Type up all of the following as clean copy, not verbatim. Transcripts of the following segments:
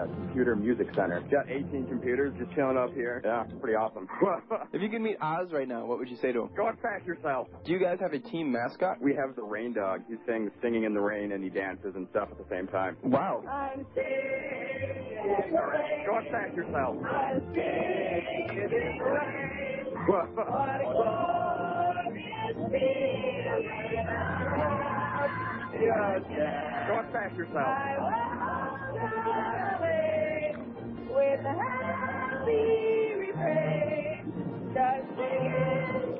Computer Music Center. Got 18 computers just chilling up here. Yeah, pretty awesome. If you could meet Oz right now, what would you say to him? Go and pack yourself. Do you guys have a team mascot? We have the Rain Dog. He sings Singing in the Rain, and he dances and stuff at the same time. Wow. I'm singing in the rain. Go and pack yourself. I'm singing in the rain. Go and pack yourself. With a happy refrain, just singing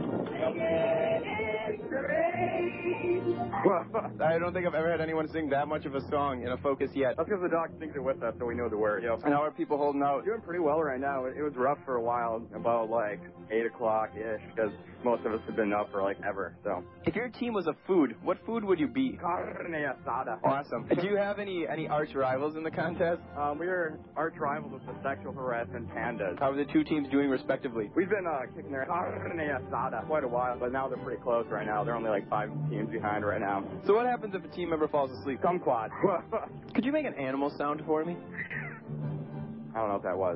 in the rain. I don't think I've ever had anyone sing that much of a song in a Focus yet. That's because the dog sings it with us, so we know the words. Yep. And how are people holding out? Doing pretty well right now. It was rough for a while, about like 8 o'clock-ish, because most of us have been up for like ever, so. If your team was a food, what food would you be? Carne asada. Awesome. Do you have any arch rivals in the contest? We are arch rivals with the sexual harassment pandas. How are the two teams doing respectively? We've been kicking their carne asada quite a while, but now they're pretty close right now. They're only like 5 teams behind right now. So what happens if a team member falls asleep? Kumquat. Could you make an animal sound for me? I don't know what that was.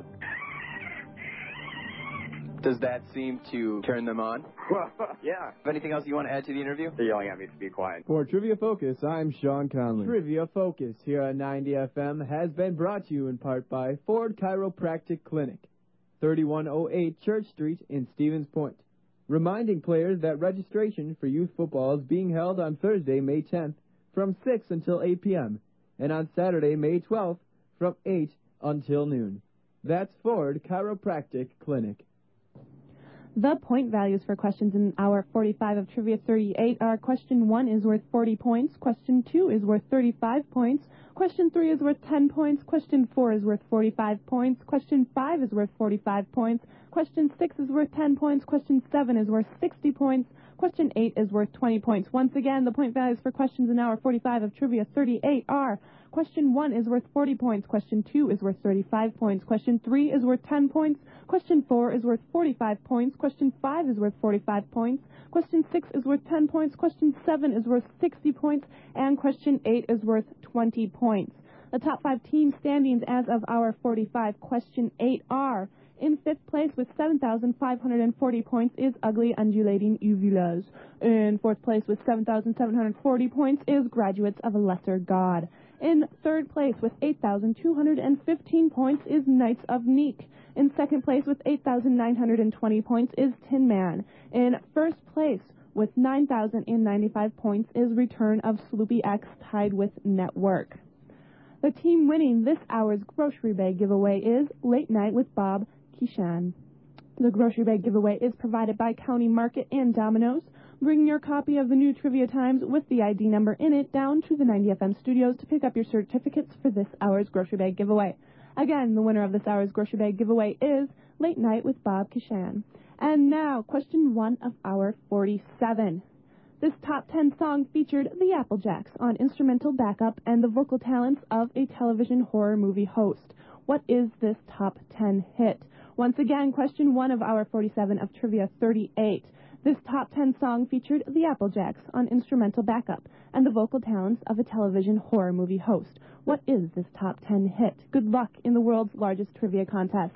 Does that seem to turn them on? Yeah. Anything else you want to add to the interview? They're yelling at me to be quiet. For Trivia Focus, I'm Sean Conley. Trivia Focus here on 90 FM has been brought to you in part by Ford Chiropractic Clinic, 3108 Church Street in Stevens Point. Reminding players that registration for youth football is being held on Thursday, May 10th from 6 until 8 p.m. and on Saturday, May 12th from 8 until noon. That's Ford Chiropractic Clinic. The point values for questions in hour 45 of Trivia 38 are: question 1 is worth 40 points, question 2 is worth 35 points, question 3 is worth 10 points, question 4 is worth 45 points, question 5 is worth 45 points, question 6 is worth 10 points, question 7 is worth 60 points, question 8 is worth 20 points. Once again, the point values for questions in hour 45 of Trivia 38 are: question 1 is worth 40 points, question 2 is worth 35 points, question 3 is worth 10 points, question 4 is worth 45 points, question 5 is worth 45 points, question 6 is worth 10 points, question 7 is worth 60 points, and question 8 is worth 20 points. The top 5 team standings as of hour 45, question 8 are: in 5th place with 7,540 points is Ugly Undulating Uvulas. In 4th place with 7,740 points is Graduates of a Lesser God. In 3rd place with 8,215 points is Knights of Neek. In 2nd place with 8,920 points is Tin Man. In 1st place with 9,095 points is Return of Sloopy X, tied with Network. The team winning this hour's grocery bag giveaway is Late Night with Bob Keeshan. The grocery bag giveaway is provided by County Market and Domino's. Bring your copy of the new Trivia Times with the ID number in it down to the 90 FM studios to pick up your certificates for this hour's grocery bag giveaway. Again, the winner of this hour's grocery bag giveaway is Late Night with Bob Keeshan. And now, question 1 of hour 47. This top 10 song featured the Applejacks on instrumental backup and the vocal talents of a television horror movie host. What is this top 10 hit? Once again, question 1 of hour 47 of Trivia 38. This top 10 song featured the Applejacks on instrumental backup and the vocal talents of a television horror movie host. What is this top 10 hit? Good luck in the world's largest trivia contest.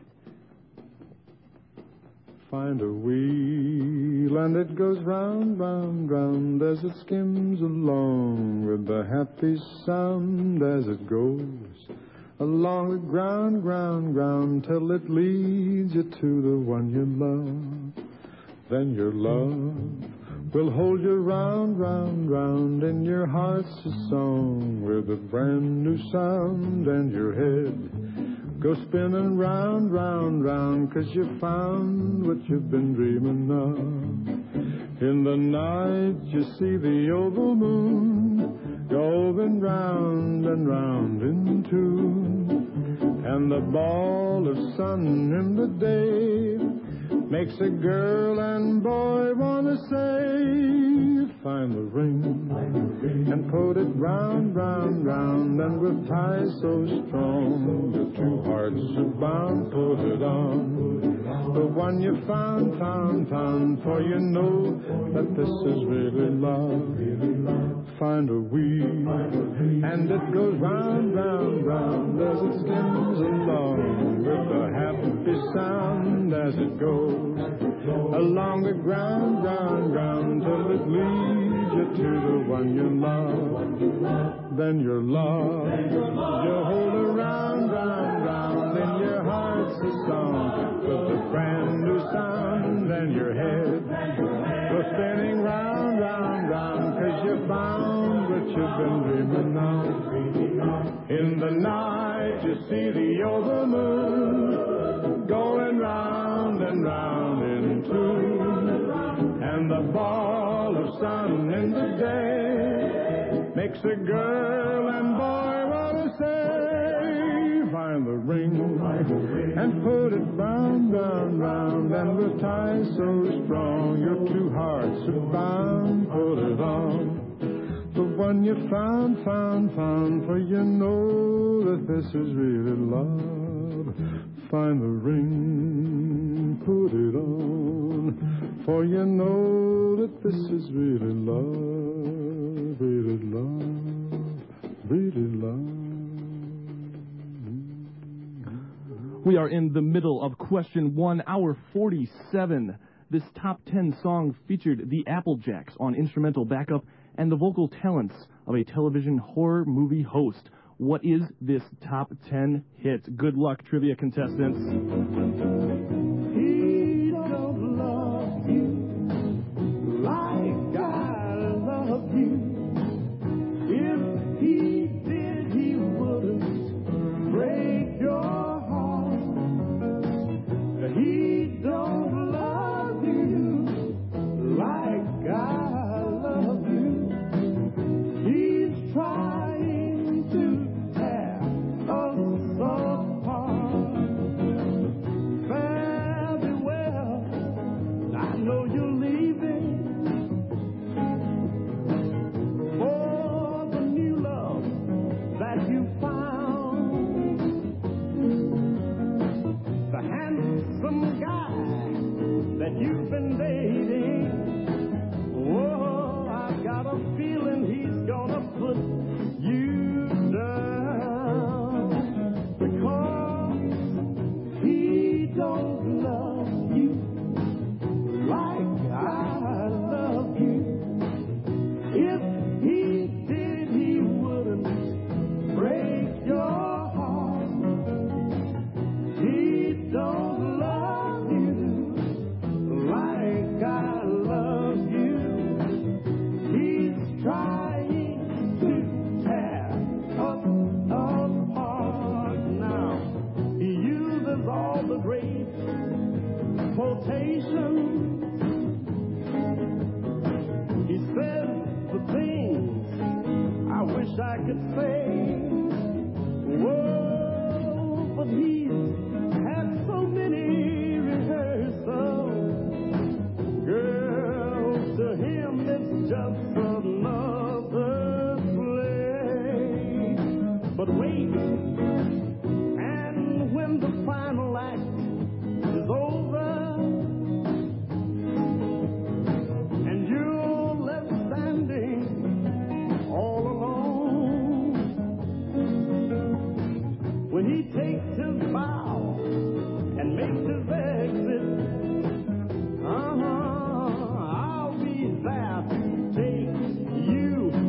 Find a wheel and it goes round, round, round as it skims along with the happy sound as it goes along the ground, ground, ground till it leads you to the one you love. Then your love will hold you round, round, round, and your heart's a song with a brand new sound, and your head goes spinning round, round, round, 'cause you found what you've been dreaming of. In the night you see the oval moon going round and round in tune, and the ball of sun in the day makes a girl and boy want to say, find the ring and put it round, round, round, and with ties so strong the two hearts are bound, put it on. The one you found, found, found, for you know that this is really love. Find a wheel and it goes round, round, round as it skims as it goes along the ground, till it leads you to the one you love. Then your love, you'll hold her round, in your heart's a song with a brand new sound, and your head goes spinning round, 'cause you found what you've been dreaming of. In the night you see the oval moon going round and round in tune, and the ball of sun in the day makes a girl and boy want to say, find the ring and put it round, and the tie so strong your two hearts are bound. Put it on the one you found, for you know that this is really love. Find the ring, put it on, for you know that this is really love, really love, really love. We are in the middle of question 1, hour 47. This top 10 song featured the Applejacks on instrumental backup and the vocal talents of a television horror movie host. What is this top 10 hit? Good luck, trivia contestants. He don't love you like I love you. If he did, he wouldn't break your heart. He don't love you like I love you. He's trying to tear us apart. Fare thee well, I know you're leaving for the new love that you found. The handsome guy that you've been dating. Whoa, I've got a feeling he's gonna put you down, because he don't love you like I love you. If he did, he wouldn't break your heart. He don't love you like I love you. He's trying to tear us apart. Now, he uses all the great quotations. He says the things I wish I could say. Whoa, but he's had so many rehearsals. Girl, to him it's just another play. But wait, and when the final act is over, and you're left standing all alone, when he takes his bow and makes his exit, I'll be there to take you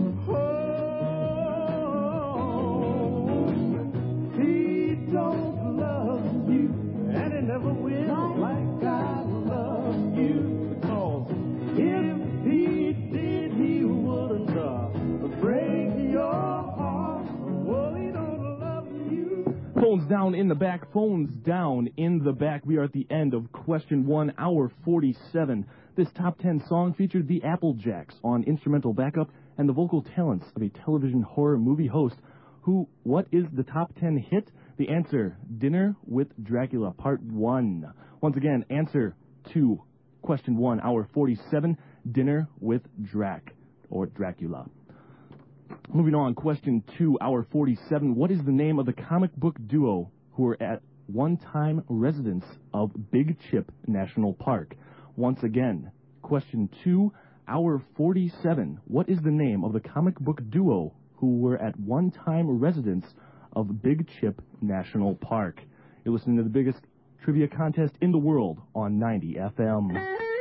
home. He don't love you, and he never will, like I love you. Because if he did, he wouldn't break your heart. Well, he don't love you. Phones down in the back. Phones down in the back. We are at the end of question 1, hour 47. This top 10 song featured the Applejacks on instrumental backup and the vocal talents of a television horror movie host who, what is the top 10 hit? The answer, Dinner with Dracula, part 1. Once again, answer to question 1, hour 47, Dinner with Dracula. Moving on, question 2, hour 47. What is the name of the comic book duo who were at one-time residents of Big Chip National Park? Once again, question 2, hour 47. What is the name of the comic book duo who were at one-time residents of Big Chip National Park? You're listening to the biggest trivia contest in the world on 90 FM.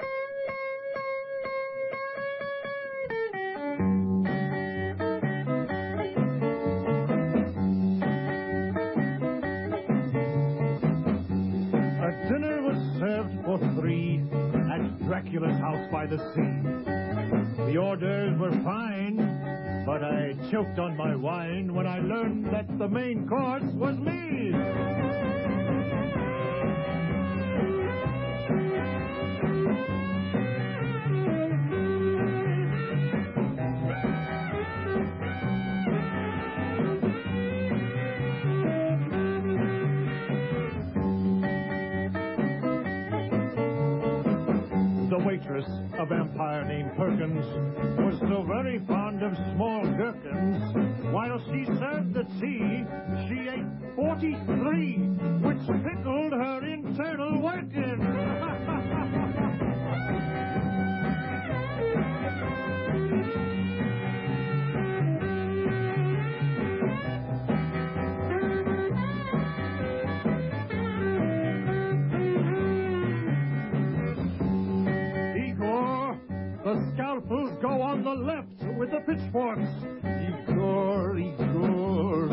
A dinner was served for 3 at Dracula's house by the sea. The orders were fine, but I choked on my wine when I learned that the main course was me. The waitress, a vampire named Perkins, was so very fond of small gherkins. While she served the tea, she ate 43, which pickled her internal workings. The scalpels go on the left with the pitchforks. Igor, Igor.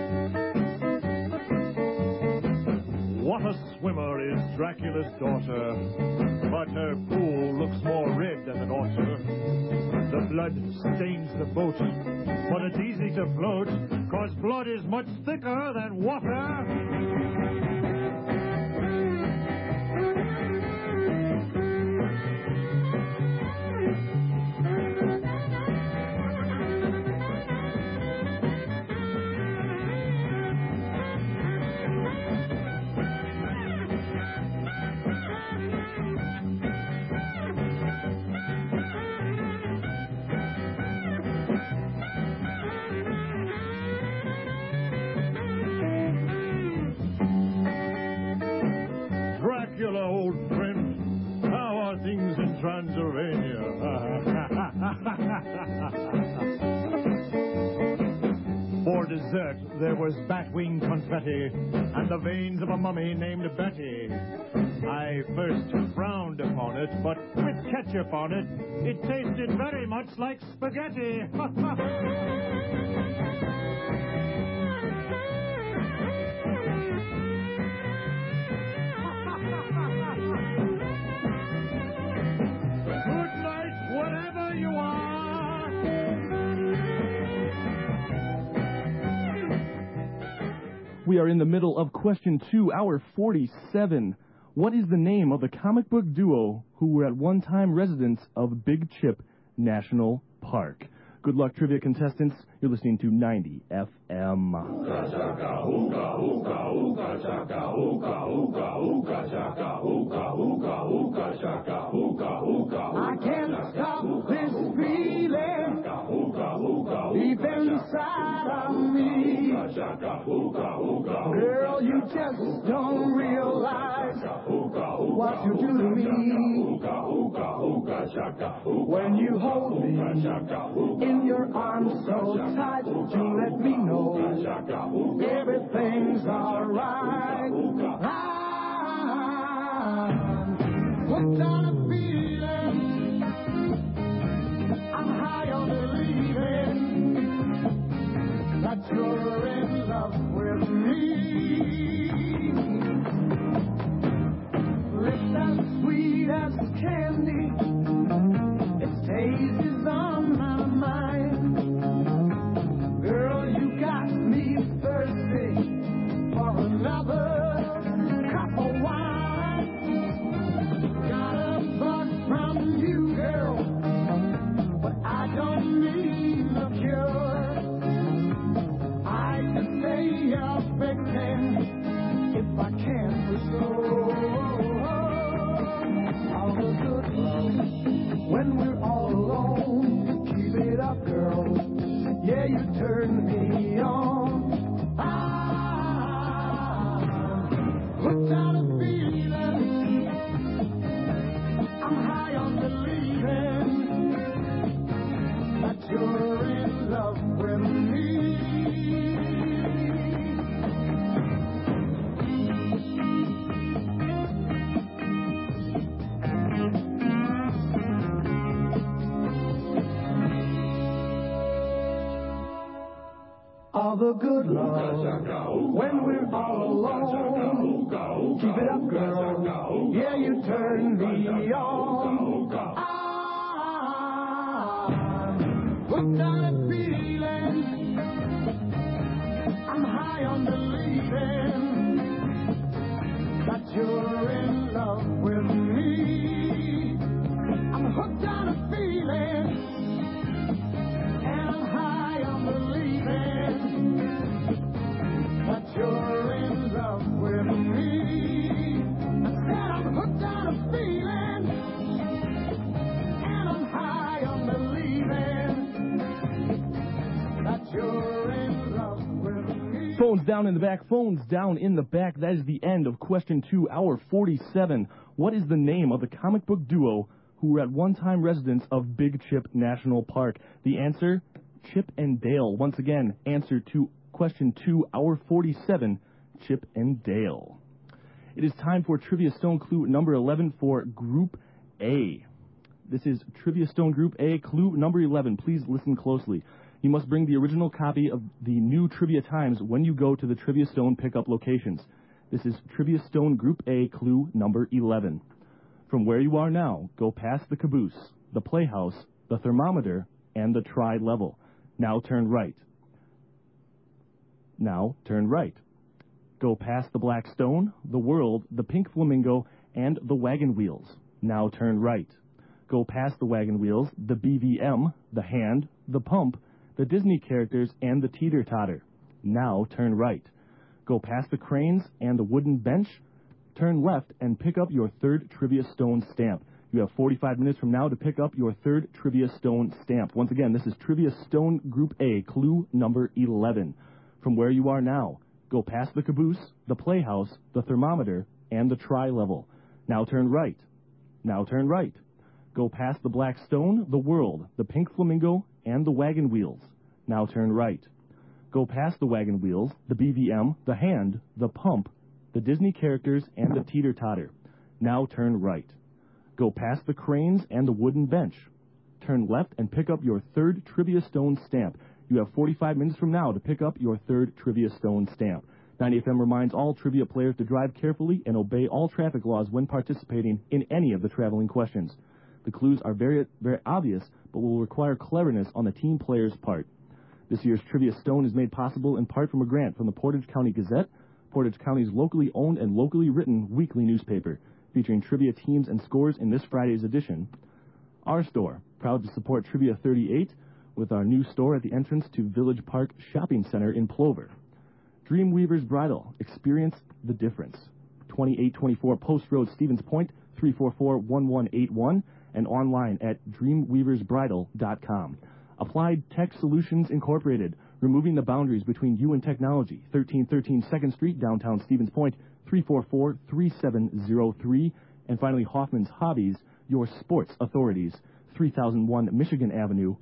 What a swimmer is Dracula's daughter, but her pool looks more red than it ought to. The blood stains the boat, but it's easy to float, 'cause blood is much thicker than water. Dracula, old friend, how are things in Transylvania? For dessert, there was batwing confetti and the veins of a mummy named Betty. I first frowned upon it, but with ketchup on it, it tasted very much like spaghetti. Good night, whatever you are. We are in the middle of question 2, hour 47. What is the name of the comic book duo who were at one time residents of Big Chip National Park? Good luck, trivia contestants. You're listening to 90 FM. I can't stop this feeling deep inside of me. Girl, you just don't realize what you do to me. When you hold me in your arms so tight, you let me know everything's alright. What kind of feeling? I'm high on believing that you're in love with me. Lips as sweet as candy, its taste is on my mind. Girl, you got me thirsty for another cup of wine. Got a bug from you, girl, but I don't need the cure. I the good love when we're all alone. Keep it up, girl. Yeah, you turn me on. I'm hooked on a feeling. I'm high on believing that you're in love with me. I'm hooked on a feeling. You're in love with me. I said I'm hooked on a feeling, and I'm high on believing that you're in love with me. Phones down in the back, phones down in the back. That is the end of question 2, hour 47. What is the name of the comic book duo who were at one time residents of Big Chip National Park? The answer, Chip and Dale. Once again, answer to question 2, hour 47, Chip and Dale. It is time for Trivia Stone clue number 11 for Group A. This is Trivia Stone Group A, clue number 11. Please listen closely. You must bring the original copy of the new Trivia Times when you go to the Trivia Stone pickup locations. This is Trivia Stone Group A, clue number 11. From where you are now, go past the caboose, the playhouse, the thermometer, and the tri-level. Now turn right. Now turn right. Go past the Black Stone, the World, the Pink Flamingo, and the Wagon Wheels. Now turn right. Go past the Wagon Wheels, the BVM, the Hand, the Pump, the Disney characters, and the Teeter-Totter. Now turn right. Go past the Cranes and the Wooden Bench. Turn left and pick up your third Trivia Stone stamp. You have 45 minutes from now to pick up your third Trivia Stone stamp. Once again, this is Trivia Stone Group A, clue number 11. From where you are now, go past the caboose, the playhouse, the thermometer, and the tri-level. Now turn right. Now turn right. Go past the Black Stone, the World, the Pink Flamingo, and the Wagon Wheels. Now turn right. Go past the Wagon Wheels, the BVM, the Hand, the Pump, the Disney characters, and the Teeter-Totter. Now turn right. Go past the Cranes and the Wooden Bench. Turn left and pick up your third Trivia Stone stamp. You have 45 minutes from now to pick up your third Trivia Stone stamp. 90FM reminds all trivia players to drive carefully and obey all traffic laws when participating in any of the traveling questions. The clues are very, very obvious, but will require cleverness on the team player's part. This year's Trivia Stone is made possible in part from a grant from the Portage County Gazette, Portage County's locally owned and locally written weekly newspaper, featuring trivia teams and scores in this Friday's edition. Our store, proud to support Trivia 38, with our new store at the entrance to Village Park Shopping Center in Plover. Dreamweaver's Bridal. Experience the difference. 2824 Post Road, Stevens Point, 344-1181, and online at dreamweaversbridal.com. Applied Tech Solutions Incorporated, removing the boundaries between you and technology. 1313 2nd Street, downtown Stevens Point, 344-3703. And finally, Hoffman's Hobbies, your sports authorities, 3001 Michigan Avenue,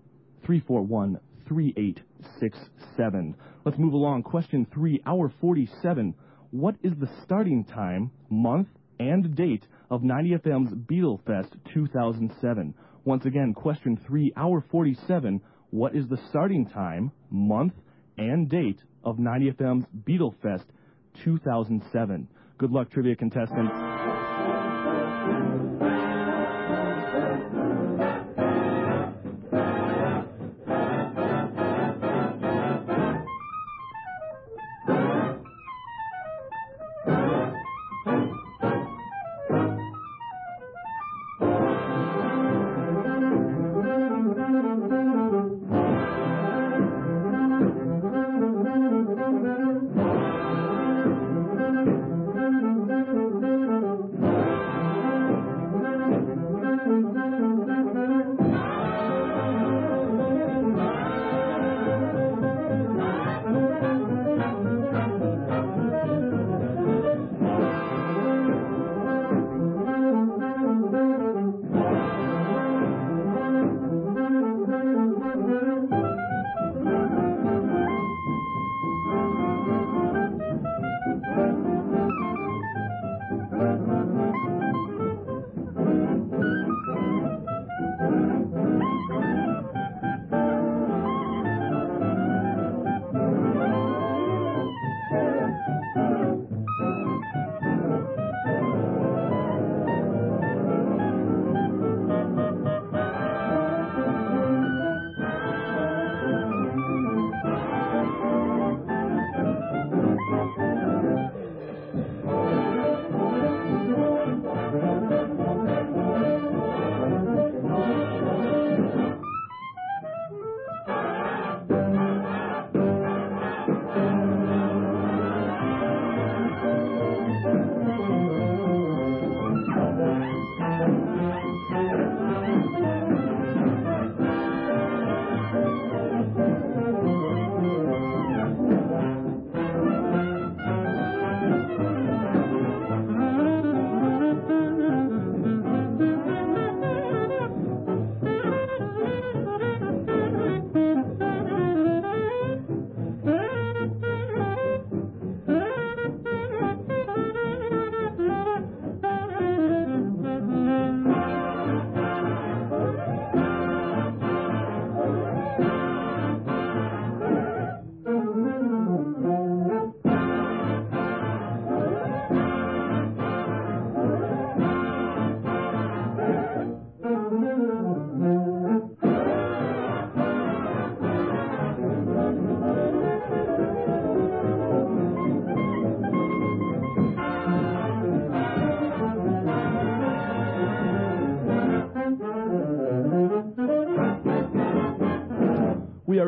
341-3867. Let's move along. Question 3, hour 47. What is the starting time, month, and date of 90FM's Beatlefest 2007? Once again, question 3, hour 47. What is the starting time, month, and date of 90FM's Beatlefest 2007? Good luck, trivia contestants.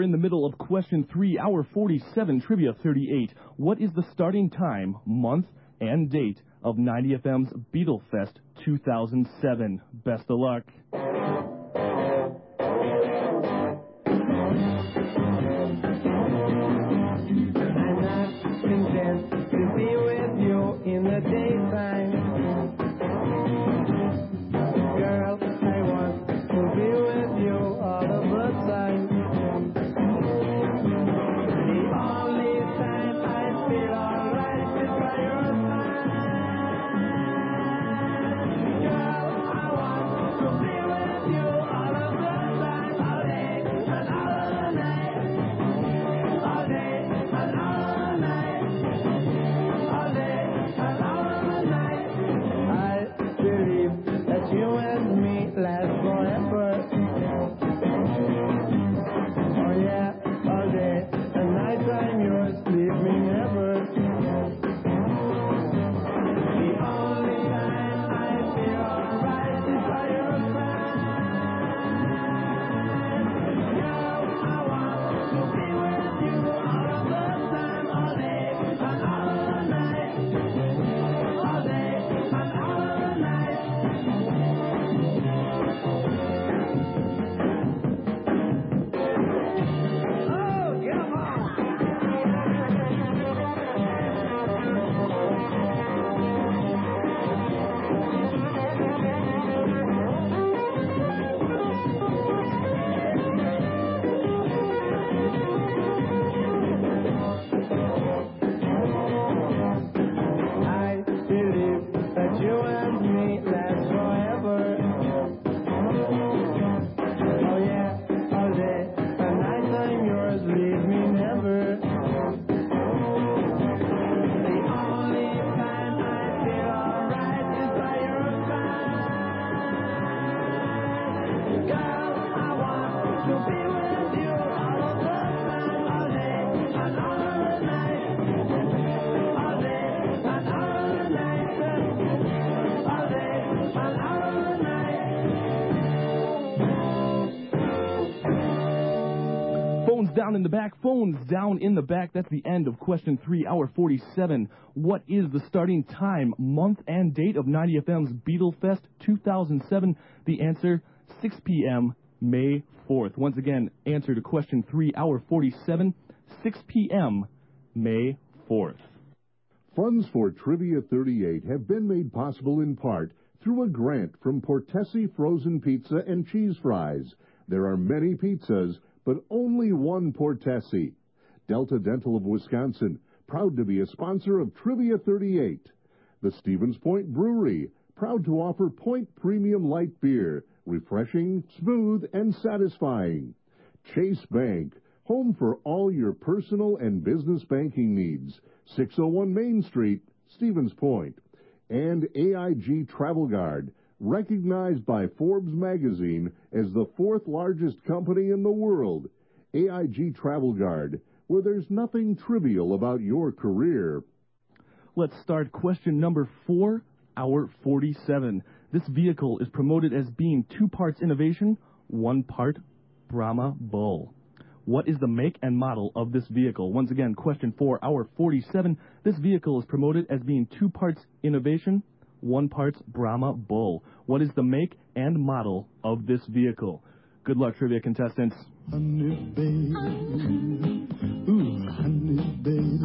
in the middle of question 3, hour 47, Trivia 38. What is the starting time, month, and date of 90FM's Beatlefest 2007? Best of luck. Down in the back, phones down in the back. That's the end of question 3, hour 47. What is the starting time, month, and date of 90FM's Beatlefest 2007? The answer, 6 p.m., May 4th. Once again, answer to question 3, hour 47, 6 p.m., May 4th. Funds for Trivia 38 have been made possible in part through a grant from Portesi Frozen Pizza and Cheese Fries. There are many pizzas, but only one Portesi. Delta Dental of Wisconsin, proud to be a sponsor of Trivia 38. The Stevens Point Brewery, proud to offer Point Premium Light Beer, refreshing, smooth, and satisfying. Chase Bank, home for all your personal and business banking needs. 601 Main Street, Stevens Point. And AIG Travel Guard, recognized by Forbes magazine as the 4th largest company in the world. AIG Travel Guard, where there's nothing trivial about your career. Let's start question number 4, hour 47. This vehicle is promoted as being 2 parts innovation, 1 part Brahma Bull. What is the make and model of this vehicle? Once again, question 4, hour 47. This vehicle is promoted as being 2 parts innovation, 1 parts Brahma Bull. What is the make and model of this vehicle? Good luck, trivia contestants. Honey, babe. Ooh, honey, babe.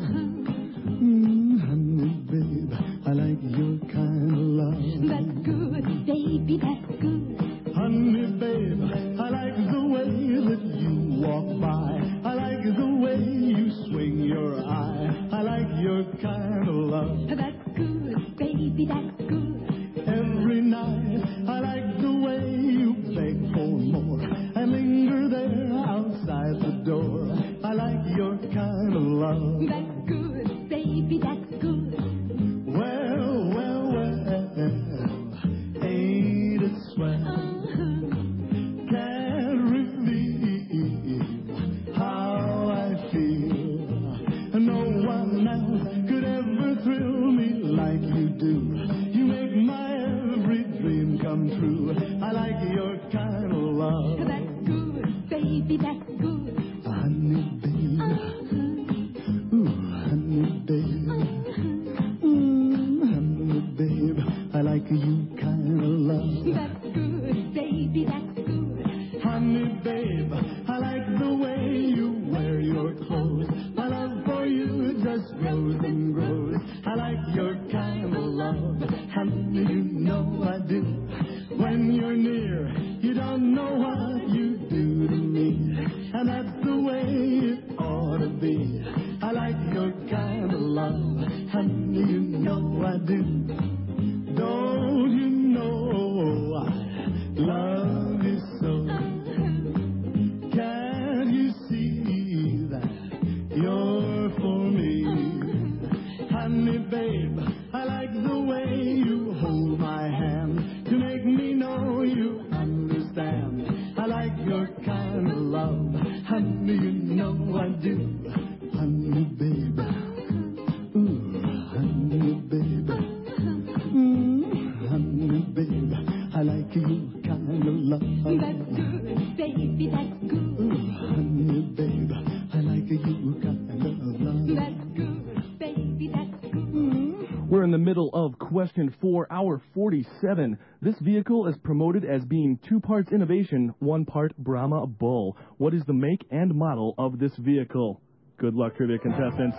Honey, babe. I like your kind of love. That's good, baby, that's good. Honey, babe. I like the way that you walk by. I like the way you swing your eye. I like your kind of love. That's good, baby, that's good. Every night, I like the way you beg for more and linger there outside the door. I like your kind of love. That's good, baby, that's good. Well, well, well, ain't it swell? Can't reveal how I feel. No one else could ever thrill me like you do. You make my every dream come true. I like your kind of love. That's good, baby, that's good. you kind of love. That's good, baby, that's good. Honey, babe, I like the way you wear your clothes. My love for you just grows and grows. I like your kind of love. Honey, you know I do. When you're near, you don't know what you do to me. And that's the way it ought to be. I like your kind of love. Honey, you know I do. Don't you know I love you so? Can't you see that you're for me? Honey, babe, I like the way you hold my hand to make me know you understand. I like your kind of love. Honey, you know I do. Honey, babe. Ooh, honey, babe. Honey, babe, I like you kind of love. That's good, baby, that's good. Ooh, honey, babe, I like you kind of love. That's good, baby, that's good. We're in the middle of question 4, hour 47. This vehicle is promoted as being 2 parts innovation, 1 part Brahma Bull. What is the make and model of this vehicle? Good luck, trivia contestants.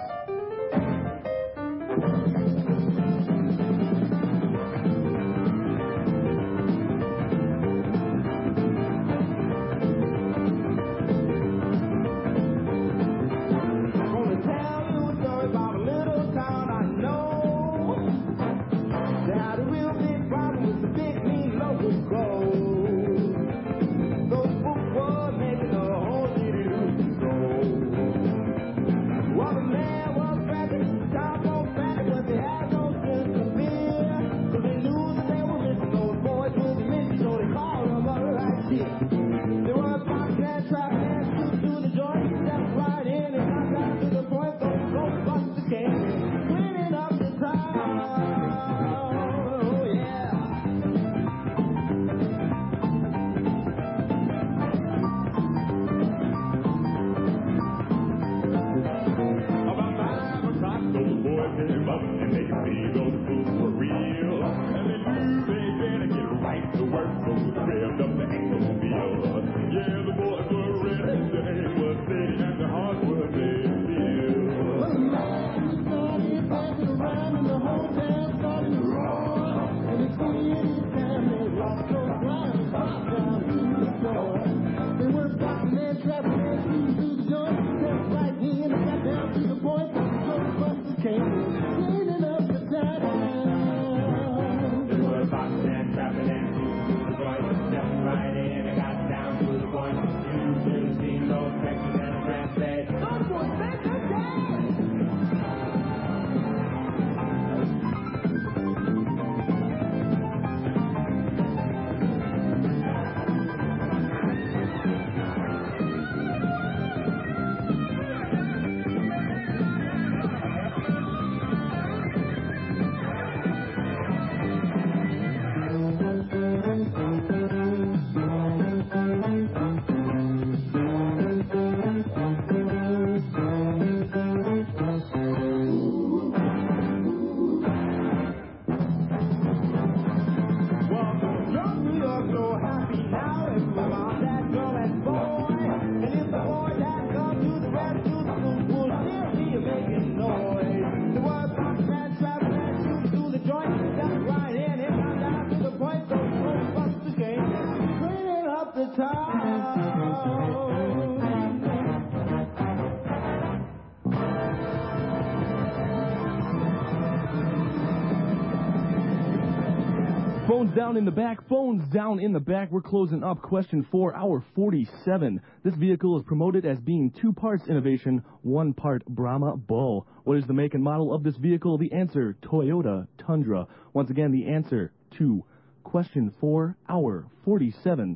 Phones down in the back, phones down in the back. We're closing up question 4, hour 47. This vehicle is promoted as being 2 parts innovation, 1 part Brahma Bull. What is the make and model of this vehicle? The answer, Toyota Tundra. Once again, the answer to question 4, hour 47,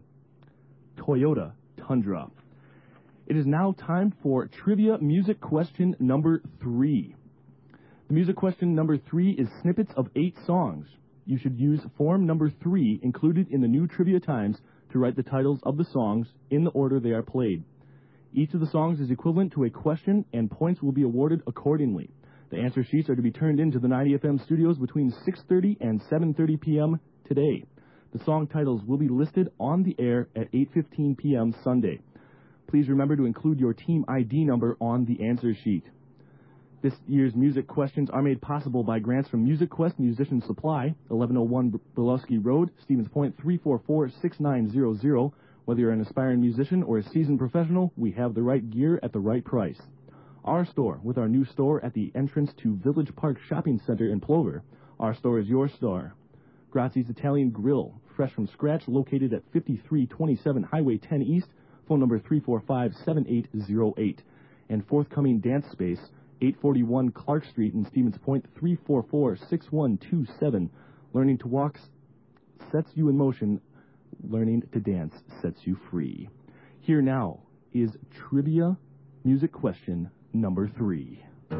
Toyota Tundra. It is now time for trivia music question number 3. The music question number 3 is snippets of 8 songs. You should use form number 3 included in the new Trivia Times to write the titles of the songs in the order they are played. Each of the songs is equivalent to a question, and points will be awarded accordingly. The answer sheets are to be turned into the 90 FM studios between 6:30 and 7:30 p.m. today. The song titles will be listed on the air at 8:15 p.m. Sunday. Please remember to include your team ID number on the answer sheet. This year's music questions are made possible by grants from Music Quest Musician Supply, 1101 Berlowski Road, Stevens Point, 344-6900. Whether you're an aspiring musician or a seasoned professional, we have the right gear at the right price. Our store, with our new store at the entrance to Village Park Shopping Center in Plover. Our store is your store. Grazzi's Italian Grill, fresh from scratch, located at 5327 Highway 10 East, phone number 345-7808. And forthcoming dance space, 841 Clark Street in Stevens Point, 344-6127. Learning to walk sets you in motion. Learning to dance sets you free. Here now is trivia music question number 3.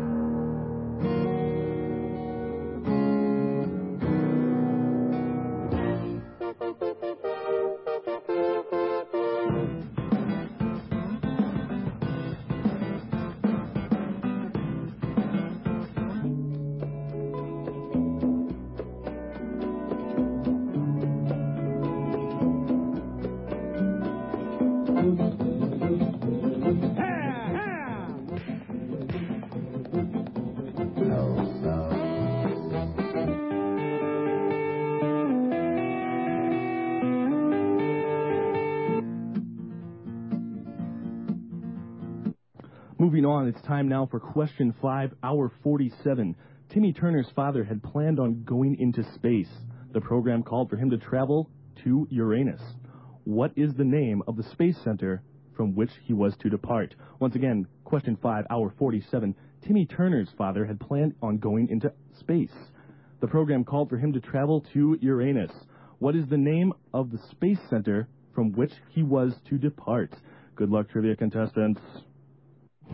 Moving on, it's time now for question 5, hour 47. Timmy Turner's father had planned on going into space. The program called for him to travel to Uranus. What is the name of the space center from which he was to depart? Once again, question 5, hour 47. Timmy Turner's father had planned on going into space. The program called for him to travel to Uranus. What is the name of the space center from which he was to depart? Good luck, trivia contestants. I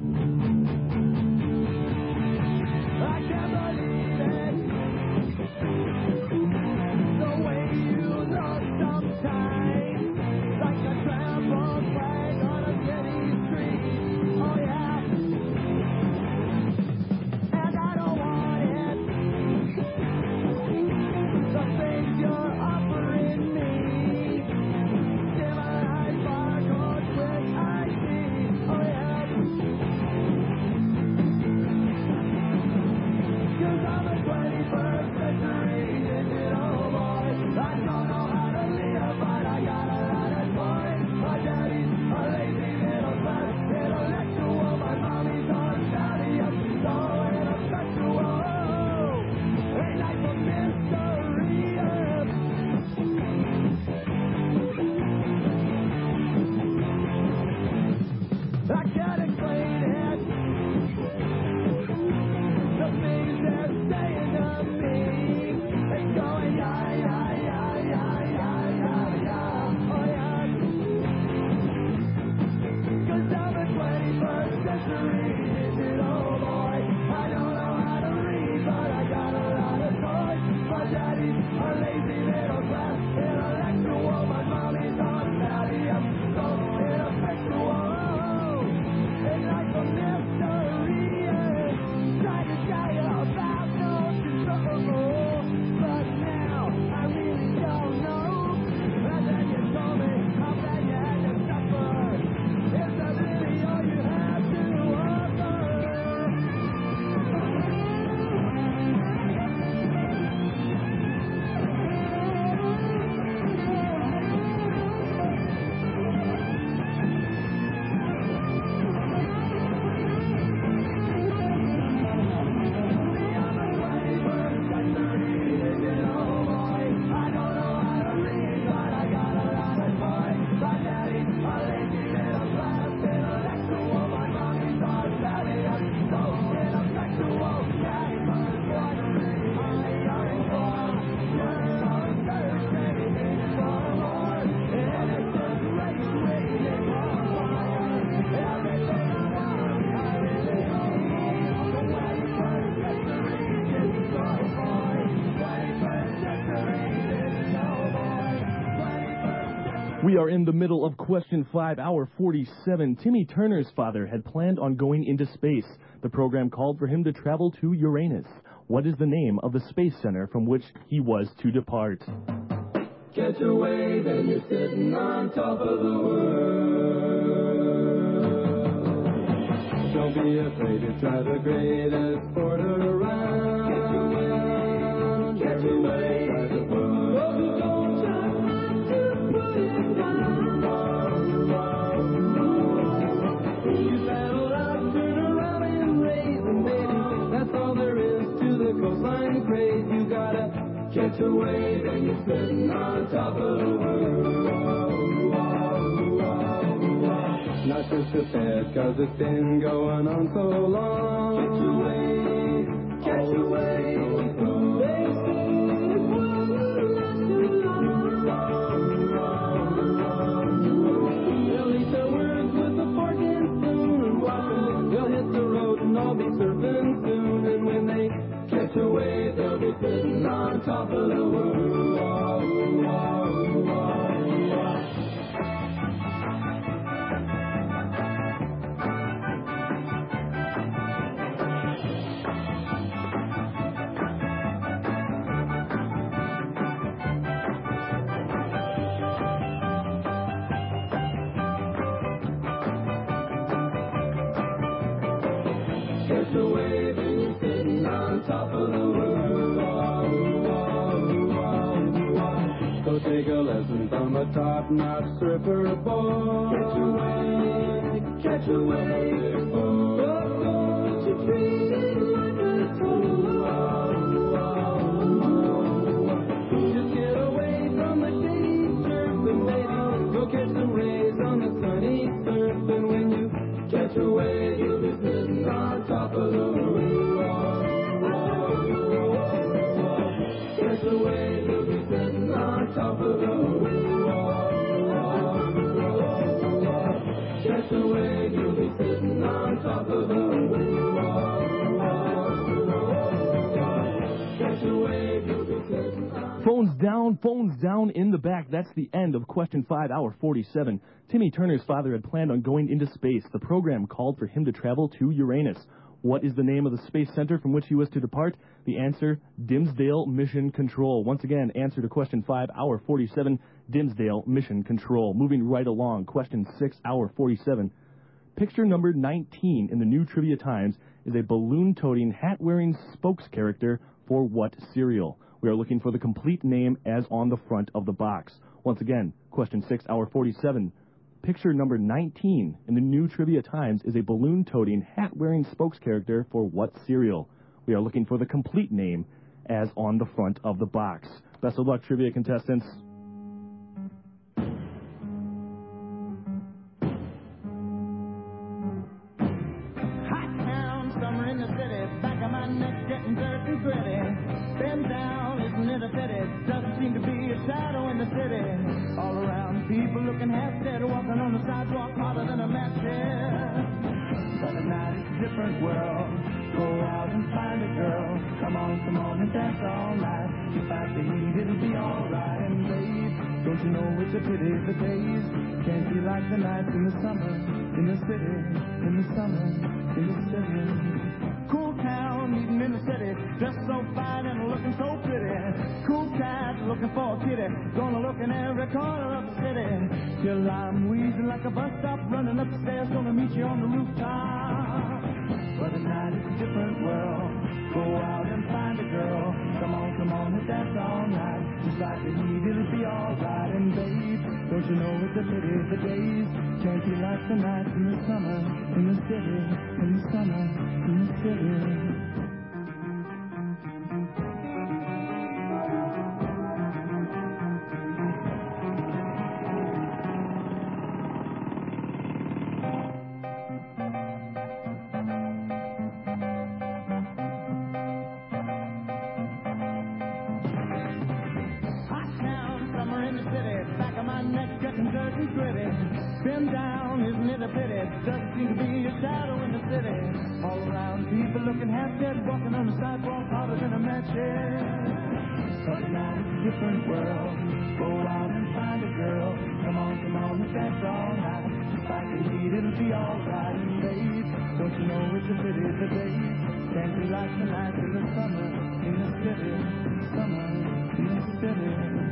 can't believe it, the way you look sometimes, like a trampled flag on a city street. Oh yeah, and I don't want it, the things you're offering me, dim eyes, barcodes, which I see. Oh yeah. We are in the middle of question 5, hour 47. Timmy Turner's father had planned on going into space. The program called for him to travel to Uranus. What is the name of the space center from which he was to depart? Catch a wave and you're sitting on top of the world. Don't be afraid to try the greatest sport around. Catch a wave, try the world. Don't try not to put it down. You paddle out, turn around and raise, and baby, that's all there is to the coastline craze. You gotta catch a wave and you're sitting on top of the world. Not just a fad, cause it's been going on so long. Catch a wave, catch a wave. They say it won't last too long. They'll eat their words with a fork and spoon and watch them. They'll hit the road and all be surfing soon. And when they catch a wave, they'll be sitting on top of the world. Catch a wave and you're sitting on top of the world. So take a lesson from a top-notch surfer boy. Catch a wave, catch a wave. Don't you treat it like a toy. Just get away from the shady surf and baby, go catch some rays on the sunny surf. And when you catch a wave, you'll be sitting on top of the world. Catch a wave, you'll be sitting on top of the world. Catch a wave, you'll be sitting on top of the world. Catch a wave, you'll be sitting on. Phones down in the back. That's the end of question 5, hour 47. Timmy Turner's father had planned on going into space. The program called for him to travel to Uranus. What is the name of the space center from which he was to depart? The answer, Dimsdale Mission Control. Once again, answer to question 5, hour 47, Dimsdale Mission Control. Moving right along, question 6, hour 47. Picture number 19 in the New Trivia Times is a balloon-toting, hat-wearing spokes character for what cereal? We are looking for the complete name as on the front of the box. Once again, question 6, hour 47. Picture number 19 in the New Trivia Times is a balloon-toting, hat-wearing spokes character for what cereal? We are looking for the complete name as on the front of the box. Best of luck, trivia contestants. Hot town, summer in the city, back of my neck getting dirt and gritty. Bend down, isn't it a pity? Doesn't seem to be a shadow in the city. All around, people looking half dead, walking on the sidewalk harder than a match here. But at night it's a different world. Go out and find a girl. Come on and dance all night. You fight the heat, it'll be alright. And babe, don't you know it's a pity the days can't be like the nights in the summer, in the city, in the summer, in the city. Cool town, meeting in the city, dressed so fine and looking so pretty. Cool cat, looking for a kitty, gonna look in every corner of the city. Till I'm wheezing like a bus stop, running up the stairs, gonna meet you on the rooftop. But at night it's a different world. Go out and find a girl. Come on and dance all night. Just like the heat, it'll be alright. And babe, don't you know it's a pity the days can't be like the nights in the summer, in the city, in the summer, in the city. Bend down, isn't it a pity? Doesn't seem to be a shadow in the city. All around, people looking half dead, walking on the sidewalk harder than a match. But now it's a different world. Go out and find a girl. Come on, let's dance all night. If I can lead, it'll be alright. And babe, don't you know it's a pity today? Can't be like the night in the summer in the city. Summer in the city.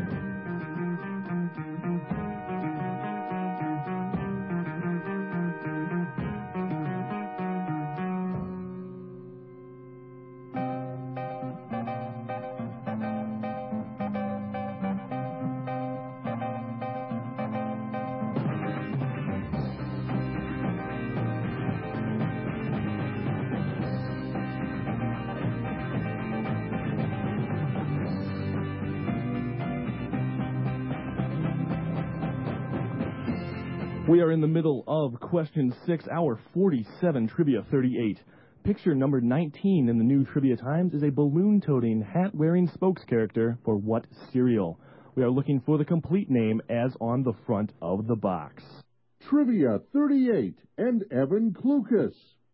We are in the middle of question 6, hour 47, Trivia 38. Picture number 19 in the new Trivia Times is a balloon-toting, hat-wearing spokes character for what cereal? We are looking for the complete name as on the front of the box. Trivia 38 and Evan Klukas.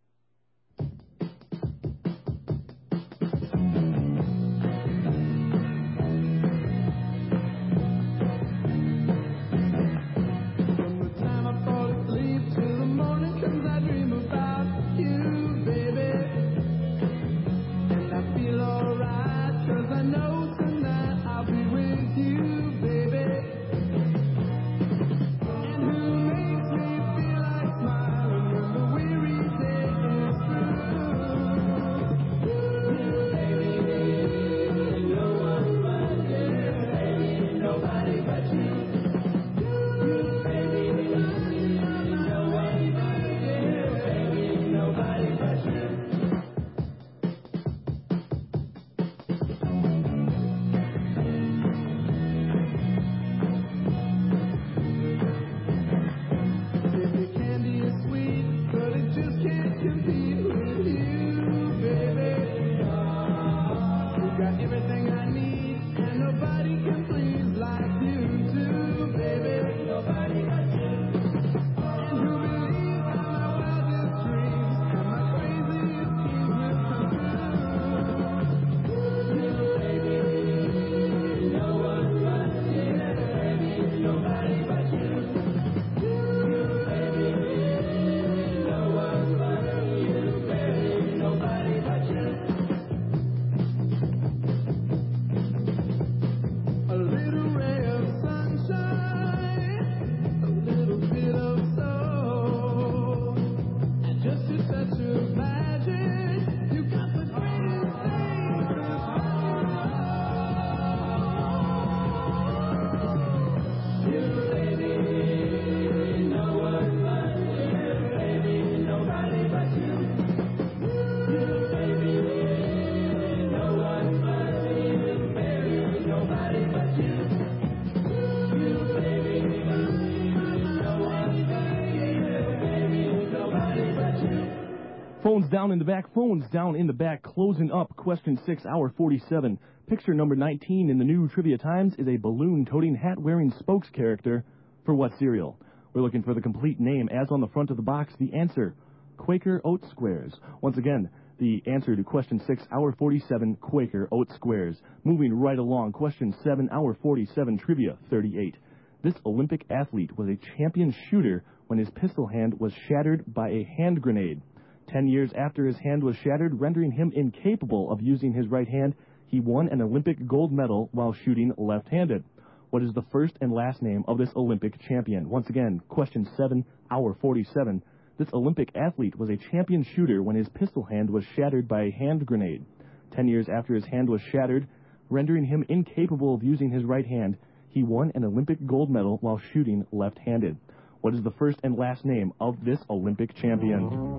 Phones down in the back, closing up question 6, hour 47. Picture number 19 in the new Trivia Times is a balloon-toting, hat-wearing spokes character for what cereal? We're looking for the complete name as on the front of the box. The answer, Quaker Oat Squares. Once again, the answer to question 6, hour 47, Quaker Oat Squares. Moving right along, question 7, hour 47, Trivia 38. This Olympic athlete was a champion shooter when his pistol hand was shattered by a hand grenade. 10 years after his hand was shattered, rendering him incapable of using his right hand, he won an Olympic gold medal while shooting left-handed. What is the first and last name of this Olympic champion? Once again, question 7, hour 47. This Olympic athlete was a champion shooter when his pistol hand was shattered by a hand grenade. 10 years after his hand was shattered, rendering him incapable of using his right hand, he won an Olympic gold medal while shooting left-handed. What is the first and last name of this Olympic champion?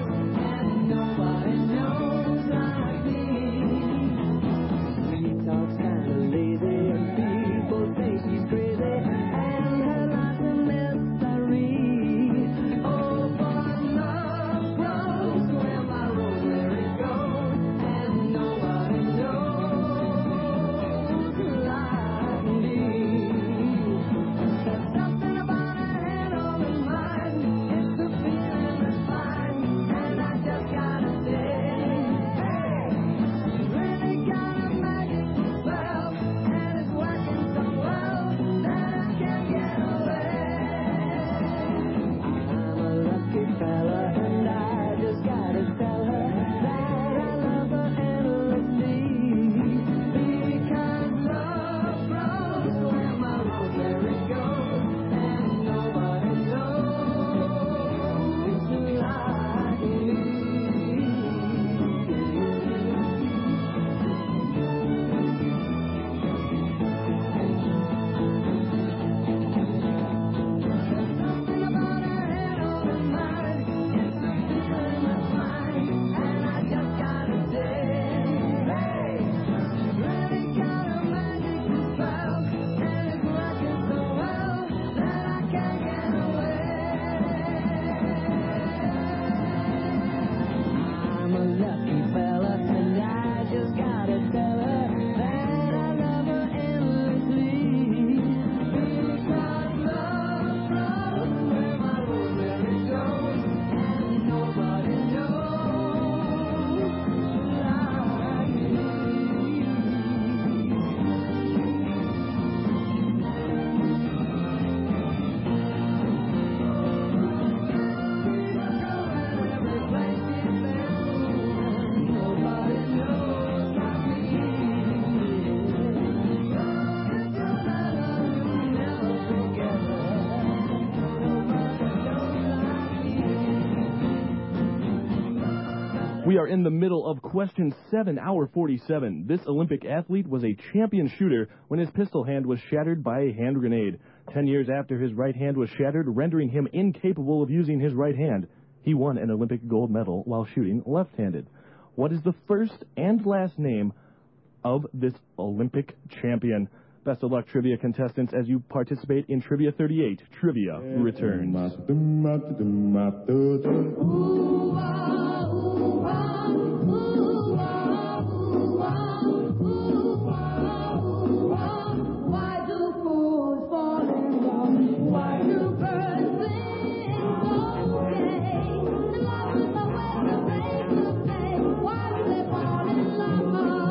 Talks We are in the middle of question 7, hour 47. This Olympic athlete was a champion shooter when his pistol hand was shattered by a hand grenade. 10 years after his right hand was shattered, rendering him incapable of using his right hand, he won an Olympic gold medal while shooting left-handed. What is the first and last name of this Olympic champion? Best of luck, trivia contestants, as you participate in Trivia 38. Trivia returns. Why do fools fall in love? Why do birds sing? Okay, love is the way to make them pay. Why do they fall in love?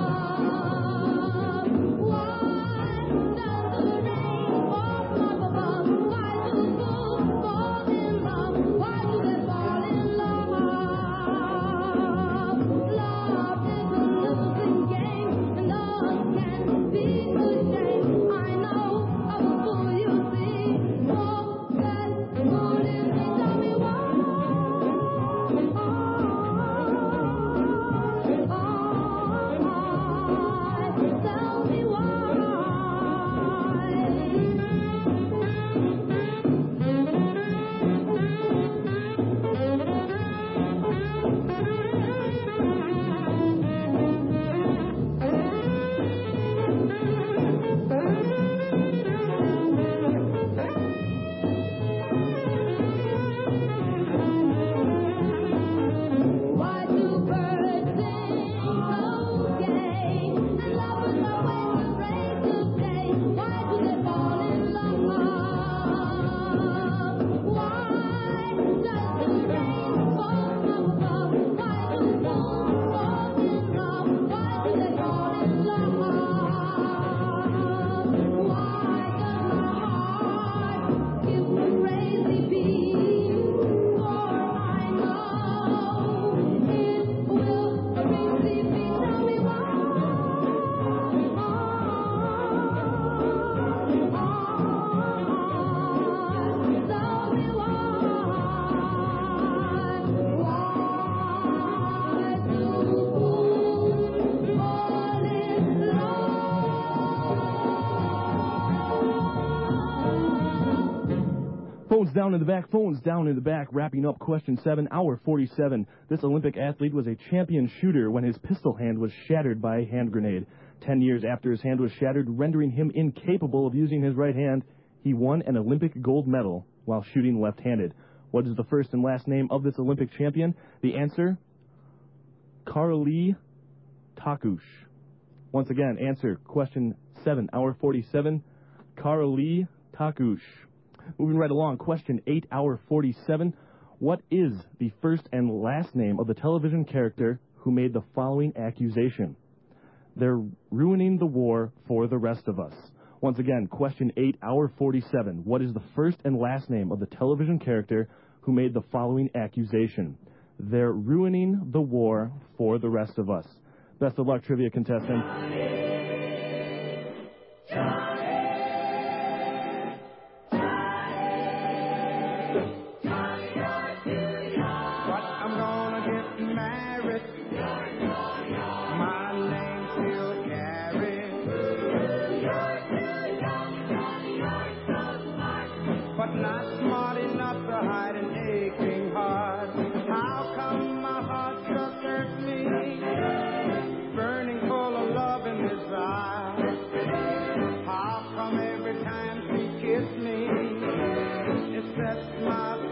Why does the rain fall from above? Why do fools fall in love? Why do they fall in love? Love is a losing game, and love can be a shame. I know of a fool you see. Oh, that fool is me. Tell me why. Tell me why do birds sing? Okay, and love is the way to break the day. Why do they fall in love? Why does the rain fall from above? Why do fools fall in love? Why do they fall in love? Why does my heart give a crazy beat? For I know it will receive me. Tell me why. Tell me why do fools fall in love? Phones down in the back, phones down in the back, wrapping up question 7, hour 47. This Olympic athlete was a champion shooter when his pistol hand was shattered by a hand grenade. 10 years after his hand was shattered, rendering him incapable of using his right hand, he won an Olympic gold medal while shooting left-handed. What is the first and last name of this Olympic champion? The answer, Karoli Takush. Once again, answer question 7, hour 47, Karoli Takush. Moving right along, question 8, hour 47. What is the first and last name of the television character who made the following accusation? They're ruining the war for the rest of us. Once again, question 8, hour 47. What is the first and last name of the television character who made the following accusation? They're ruining the war for the rest of us. Best of luck, trivia contestant. Not smart enough to hide an aching heart. How come my heart just hurts me? Burning full of love in his eyes. How come every time she kisses me, it sets my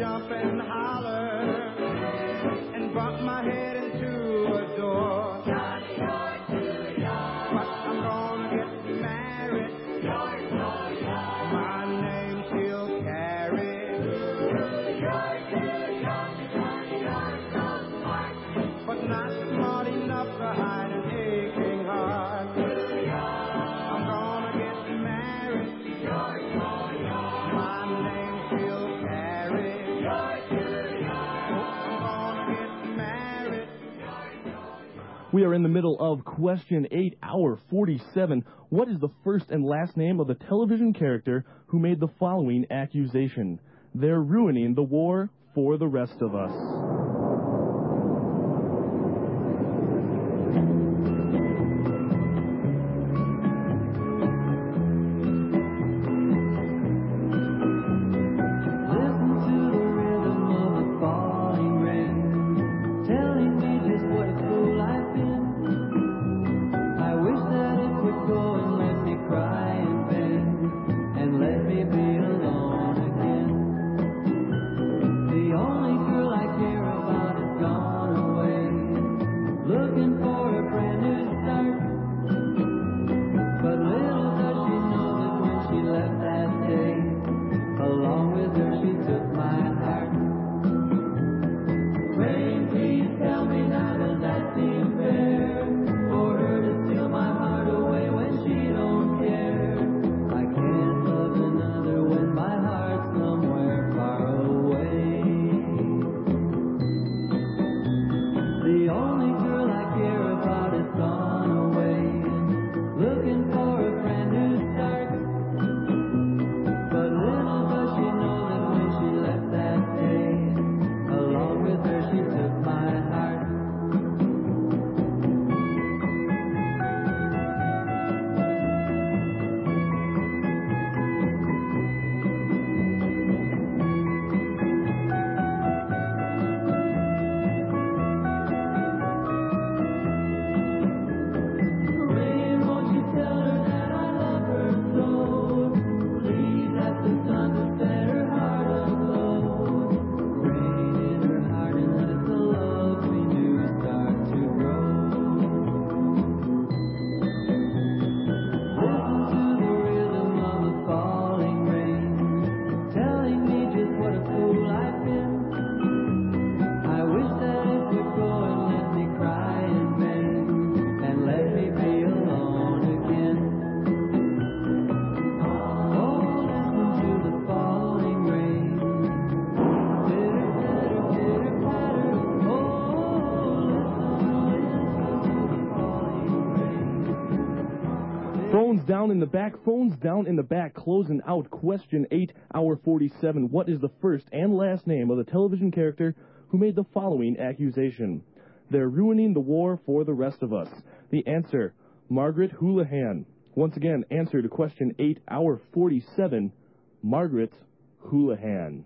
jump and holler and bump my head into a door. Johnny, you're too young. But I'm gonna get married. You're so young. My name she'll carry. You're too young, Johnny, you're so smart. But not smart enough to hide an aching heart. Too young. I'm gonna get married. You're so young. My name she'll carry. You're too young. I'm gonna get married. We are in the middle of question 8, hour 47. What is the first and last name of the television character who made the following accusation? They're ruining the war for the rest of us. Listen to the rhythm of the falling rain, telling me just what a fool I've been. I wish that it would go and let me cry in vain, and let me be alone again. The only girl I care about has gone away, looking for a brand new start. But little does she know that when she left that day, along with her she took my heart. Rain, please tell me now, does that seem fair? For her to steal my heart away when she don't care. I can't love another when my heart's somewhere far away. The only girl I care about is gone away, looking for a brand new start. But little does she know that when she left that day, along with her she took my heart. Rain, won't you tell her that I love her so? Please ask the sun to set her heart aglow. Rain in her heart and let the love we knew start to grow. Listen to the rhythm of the falling rain, telling me just what a fool I've been. I wish that it would go and let me cry in vain, and let me be alone again. Oh, listen to the falling rain. Pitter, pitter, pitter, patter. Oh, listen to the falling rain. Phones down in the back, phones down in the back, closing out question 8, hour 47. What is the first and last name of the television character who made the following accusation? They're ruining the war for the rest of us. The answer, Margaret Houlihan. Once again, answer to question 8, hour 47, Margaret Houlihan.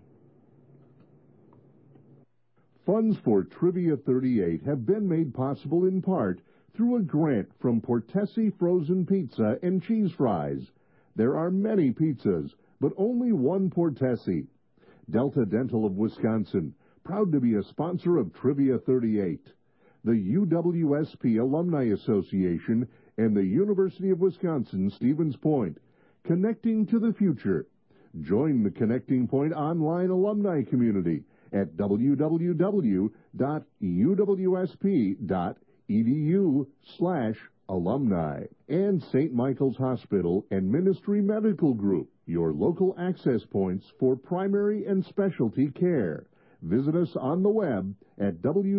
Funds for Trivia 38 have been made possible in part through a grant from Portesi Frozen Pizza and Cheese Fries. There are many pizzas, but only one Portesi. Delta Dental of Wisconsin, proud to be a sponsor of Trivia 38. The UWSP Alumni Association and the University of Wisconsin Stevens Point, connecting to the future. Join the Connecting Point online alumni community at www.uwsp.edu/alumni. And St. Michael's Hospital and Ministry Medical Group, your local access points for primary and specialty care. Visit us on the web at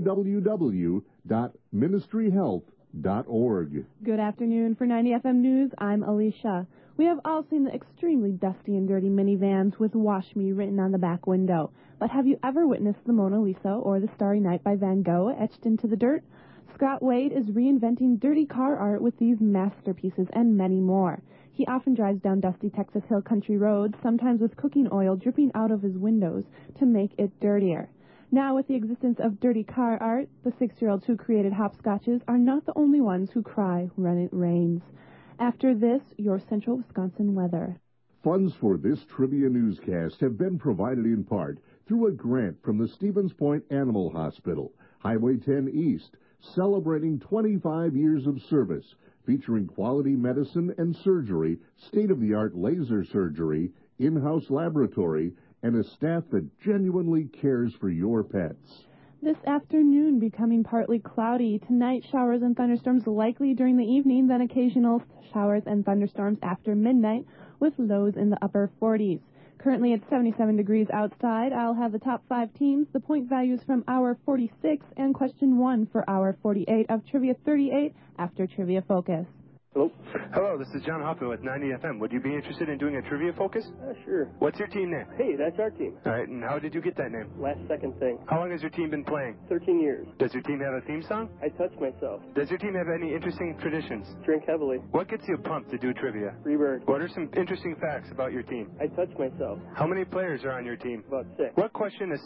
www.ministryhealth.org. Good afternoon. For 90 FM News, I'm Alicia. We have all seen the extremely dusty and dirty minivans with "Wash Me" written on the back window. But have you ever witnessed the Mona Lisa or the Starry Night by Van Gogh etched into the dirt? Scott Wade is reinventing dirty car art with these masterpieces and many more. He often drives down dusty Texas Hill Country roads, sometimes with cooking oil dripping out of his windows to make it dirtier. Now, with the existence of dirty car art, the 6-year-olds who created hopscotches are not the only ones who cry when it rains. After this, your Central Wisconsin weather. Funds for this trivia newscast have been provided in part through a grant from the Stevens Point Animal Hospital. Highway 10 East, celebrating 25 years of service, featuring quality medicine and surgery, state-of-the-art laser surgery, in-house laboratory, and a staff that genuinely cares for your pets. This afternoon becoming partly cloudy. Tonight, showers and thunderstorms likely during the evening, then occasional showers and thunderstorms after midnight with lows in the upper 40s. Currently it's 77 degrees outside. I'll have the top 5 teams, the point values from hour 46, and question 1 for hour 48 of Trivia 38 after Trivia Focus. Hello? Hello, this is John Hoffman with 90 FM. Would you be interested in doing a trivia focus? Sure. What's your team name? Hey, that's our team. All right, and how did you get that name? Last second thing. How long has your team been playing? 13 years. Does your team have a theme song? I touch myself. Does your team have any interesting traditions? Drink heavily. What gets you pumped to do trivia? Freebird. What are some interesting facts about your team? I touch myself. How many players are on your team? About 6. What question is